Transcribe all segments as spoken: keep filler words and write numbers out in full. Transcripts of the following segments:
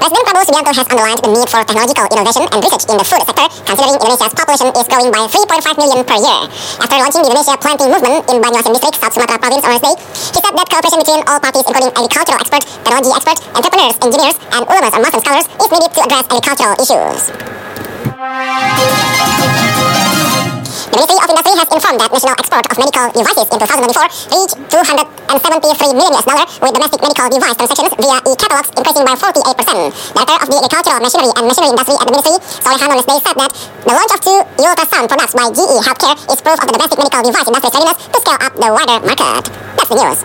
President Prabowo Subianto has underlined the need for technological innovation and research in the food sector, considering Indonesia's population is growing by three point five million per year. After launching the Indonesia Planting Movement in Banyuasin District, South Sumatra Province on Wednesday, he said that cooperation between all parties, including agricultural experts, technology experts, entrepreneurs, engineers, and ulamas or Muslim scholars, is needed to address agricultural issues. The Ministry of Industry has informed that national export of medical devices in two thousand twenty-four reached two hundred seventy-three million U S dollars, with domestic medical device transactions via e-catalogs increasing by forty-eight percent. Director of the Agricultural Machinery and Machinery Industry at the Ministry, Solehan on Wednesday, said that the launch of two ultrasound products by G E Healthcare is proof of the domestic medical device industry's readiness to scale up the wider market. That's the news.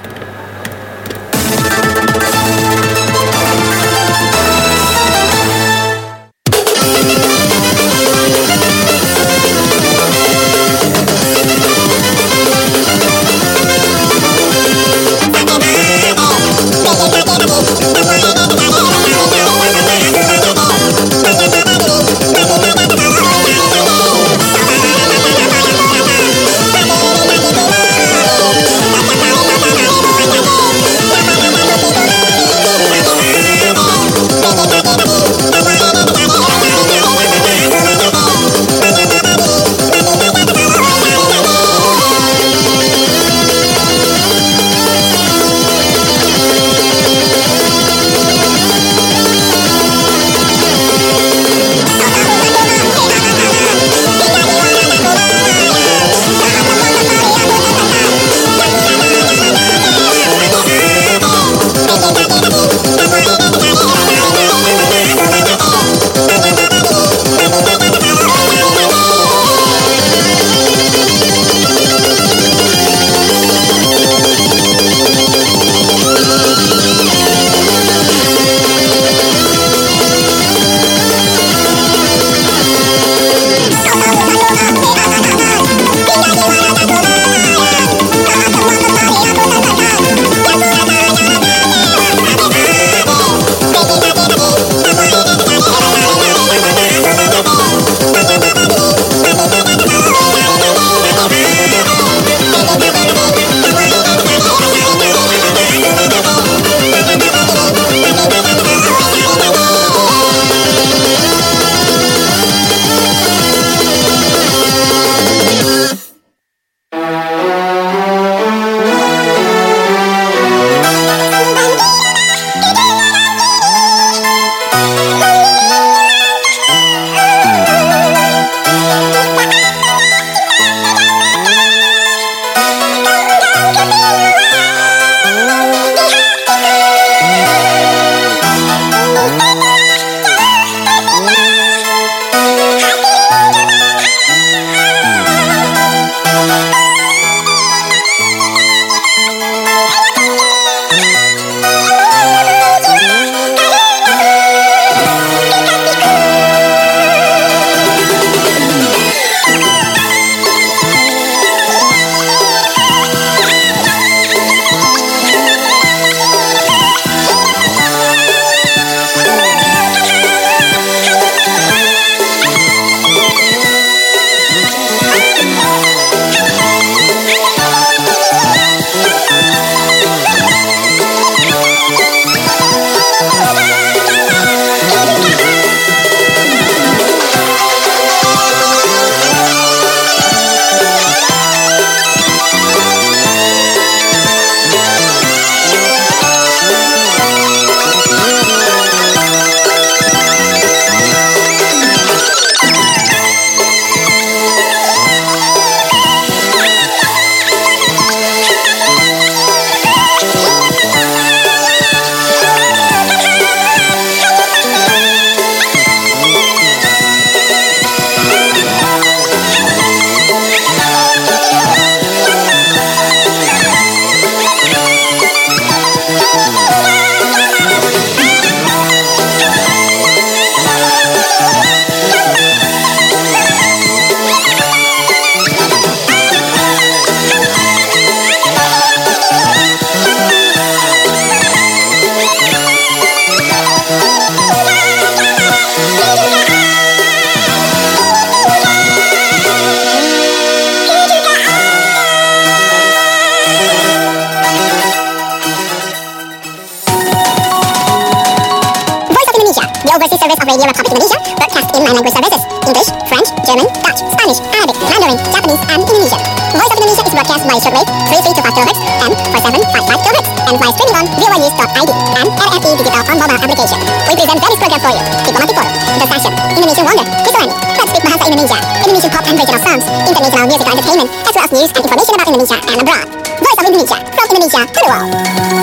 service of Radio Republic Indonesia, broadcast in nine language services: English, French, German, Dutch, Spanish, Arabic, Mandarin, Japanese, and Indonesian. Voice of Indonesia is broadcast by shortwave three three two five kilohertz and four seven five five kilohertz, and via streaming on v o a news dot i d and R F E Digital on mobile application. We present various programs for you: Diplomatic Forum, The Session, Indonesian Wonder, Kisarani, Let's Speak Bahasa Indonesia, Indonesian pop and regional songs, international musical entertainment, as well as news and information about Indonesia and abroad. Voice of Indonesia, from Indonesia to the world.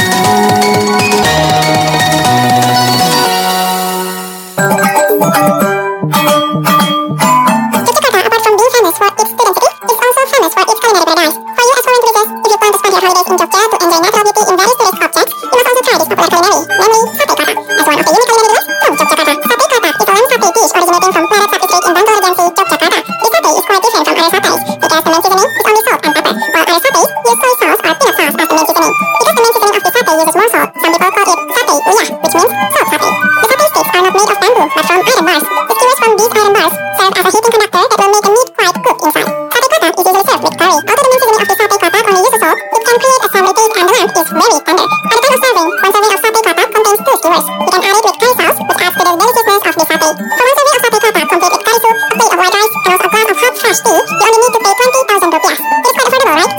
Yogyakarta, apart from being famous for its student city, is also famous for its culinary paradise. For you as foreign tourists, if you plan to spend your holidays in Jogja to enjoy natural beauty in various tourist objects, you must also try this popular culinary, namely Sate Klata. As one of the unique culinary delights from Yogyakarta, Sate Klata is a lamb satay dish originating from Plaret Sapi Street in Bantul Regency, Yogyakarta. This satay is quite different from other satays, because the main seasoning is only salt and pepper, while other satays use soy sauce or peanut sauce as the main seasoning. Because the main seasoning of this satay uses more salt, some people call it Satay Uyah, which means salt satay. The satay sticks are not made of bamboo, but from iron bars. The skewers from these iron bars serve as a heating conductor that will make the meat quite cooked inside. Sate Klata is usually served with curry. Although the main seasoning of the Sate Klata only uses salt, it can create a savory taste and the lamb is very tender. At the time of serving, one serving of Sate Klata contains two skewers. You can add it with curry sauce, which adds to the deliciousness of the satay. For one serving of Sate Klata, complete with curry soup, a plate of white rice, and also a glass of hot fresh tea, you only need to pay twenty thousand rupiah. It is quite affordable, right?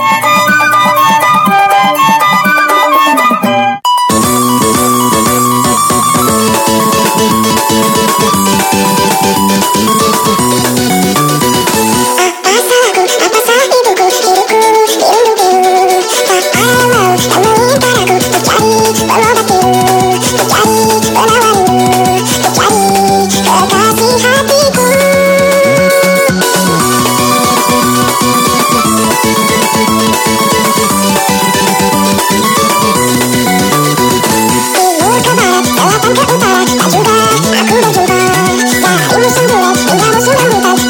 Aku berjumpa dari musim bulan hingga musim rambutan.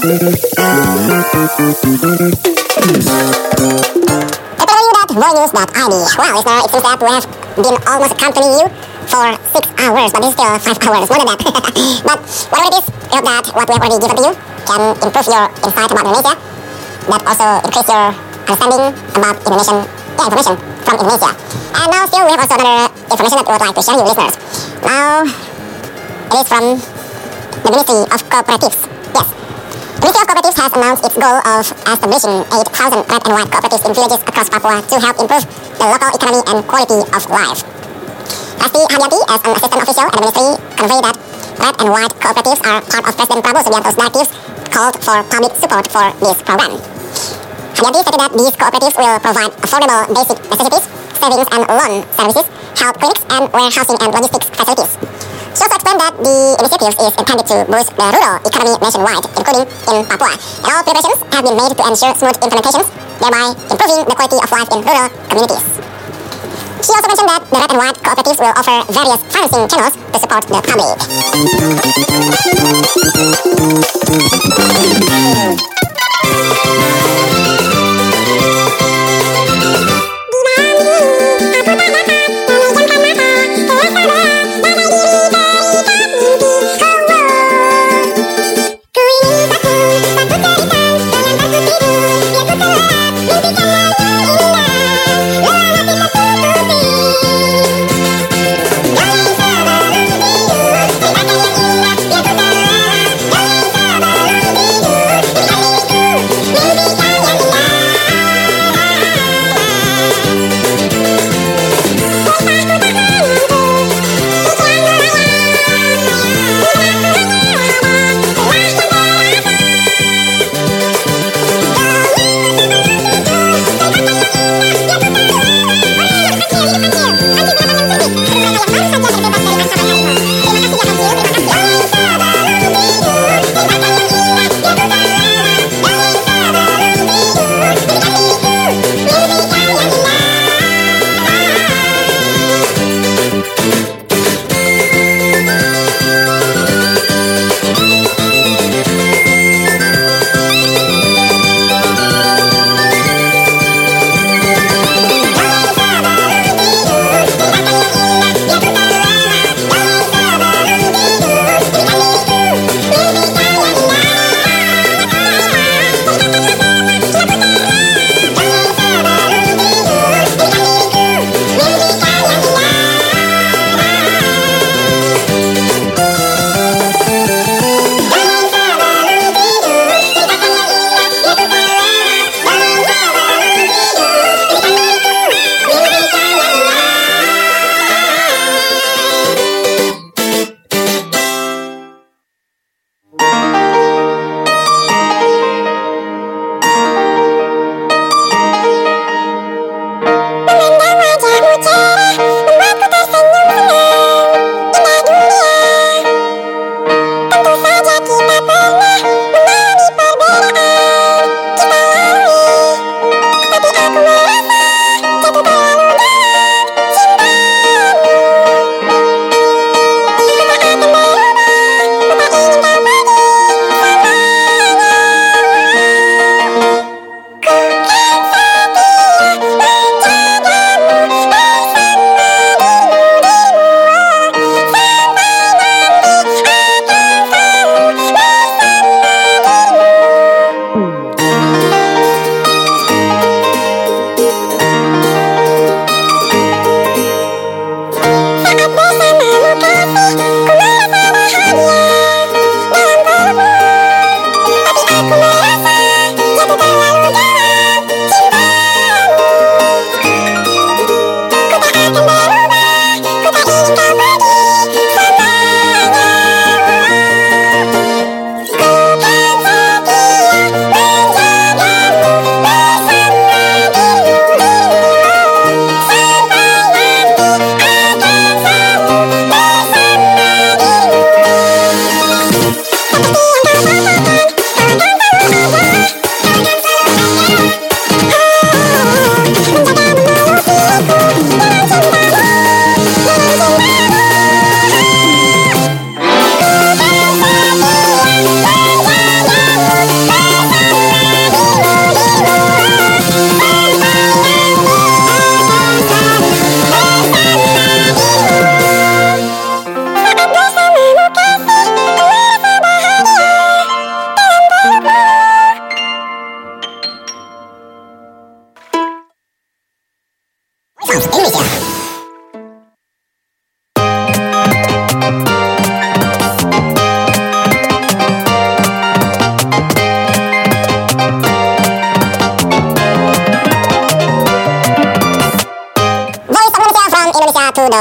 Voinews dot I D. Well, listener, it seems that we have been almost accompanying you for six hours, but this is still five hours, more than that. But whatever it is, we hope that what we have already given to you can improve your insight about Indonesia, that also increase your understanding about Indonesian, yeah, information from Indonesia. And now still we have also another information that we would like to share with you listeners. Now, it is from the Ministry of Cooperatives. Yes. The Ministry of Cooperatives has announced its goal of establishing eight thousand red and white cooperatives in villages across Papua to help improve the local economy and quality of life. Asti Hadianti, as an assistant official at the ministry, conveyed that red and white cooperatives are part of President Prabowo Subianto's directives called for public support for this program. Hadianti stated that these cooperatives will provide affordable basic necessities, savings and loan services, health clinics, and warehousing and logistics facilities. She also explained that the initiative is intended to boost the rural economy nationwide, including in Papua, and all preparations have been made to ensure smooth implementations, thereby improving the quality of life in rural communities. She also mentioned that the red and white cooperatives will offer various financing channels to support the public.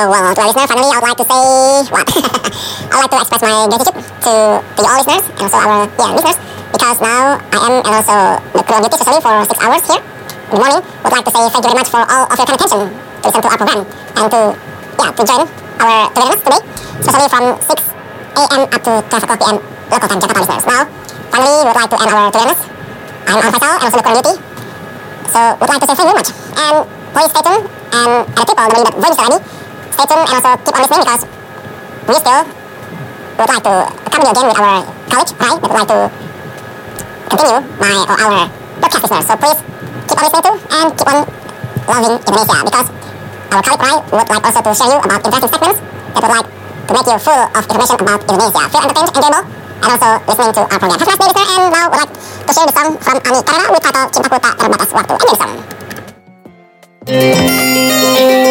well, to our listener, finally, I would like to say what? I would like to express my gratitude to, to you all listeners and also our yeah listeners, because now I am and also the crew on duty especially for six hours here in the morning. Would like to say thank you very much for all of your kind attention to listen to our program and to yeah to join our togetherness today, especially from six a m up to twelve o'clock p m local time Jakarta listeners. Now, finally, we would like to end our togetherness. I'm Al Faisal and also the crew on duty, so would like to say thank you very much and please stay tuned and at the people the that voice already. Stay tuned and also keep on listening because we still would like to come you again with our college, right? We would like to continue my or our podcast listeners. So please keep on listening to and keep on loving Indonesia, because our college, right, would like also to share you about interesting segments that would like to make you full of information about Indonesia. Feel entertained, enjoyable, and also listening to our program. Have a nice day, listener, and now would like to share the song from Ami Karana with title Cintaku Tak Terbatas Waktu. Enjoy the song.